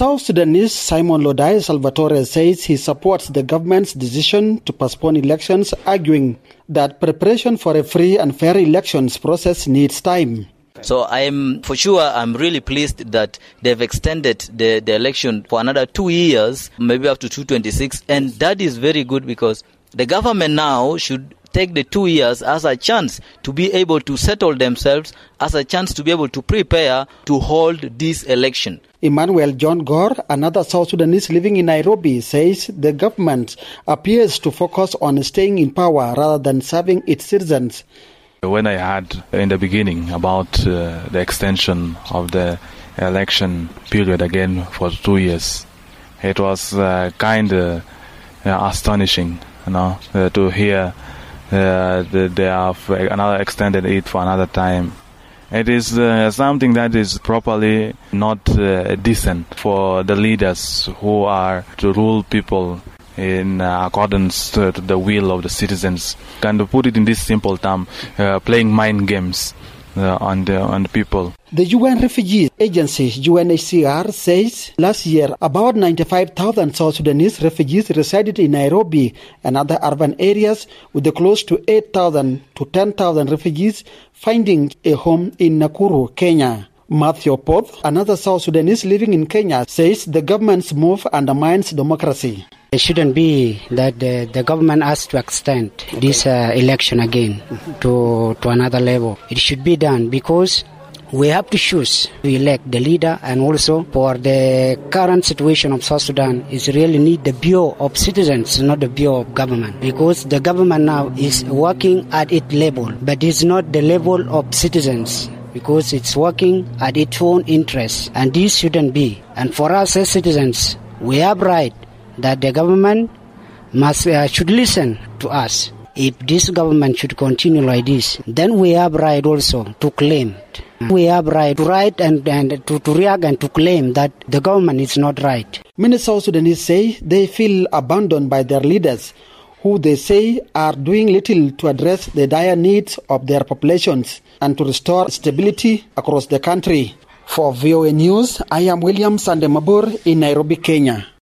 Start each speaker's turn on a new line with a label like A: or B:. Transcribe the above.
A: South Sudanese Simon Lodai Salvatore says he supports the government's decision to postpone elections, arguing that preparation for a free and fair elections process needs time.
B: So I'm really pleased that they've extended the election for another 2 years, maybe up to 2026. And that is very good because the government now should take the 2 years as a chance to be able to settle themselves, as a chance to be able to prepare to hold this election.
A: Emmanuel John Gore, another South Sudanese living in Nairobi, says the government appears to focus on staying in power rather than serving its citizens.
C: When I heard in the beginning about the extension of the election period again for 2 years, it was kind of astonishing, to hear that they have extended it for another time. It is something that is properly not decent for the leaders who are to rule people in accordance to the will of the citizens. And to put it in this simple term, playing mind games on the people.
A: The UN Refugee Agency, UNHCR, says last year about 95,000 South Sudanese refugees resided in Nairobi and other urban areas, with close to 8,000 to 10,000 refugees finding a home in Nakuru, Kenya. Matthew Poth, another South Sudanese living in Kenya, says the government's move undermines democracy.
D: It shouldn't be that the government has to extend this election again to another level. It should be done because we have to choose to elect the leader, and also for the current situation of South Sudan is really need the Bureau of Citizens, not the Bureau of Government, because the government now is working at its level, but it's not the level of citizens, because it's working at its own interests, and this shouldn't be. And for us as citizens, we have right that the government should listen to us. If this government should continue like this, then we have right also to claim. We have right to write and to react and to claim that the government is not right.
A: Many South Sudanese say they feel abandoned by their leaders, who they say are doing little to address the dire needs of their populations and to restore stability across the country. For VOA News, I am William Sandemabur in Nairobi, Kenya.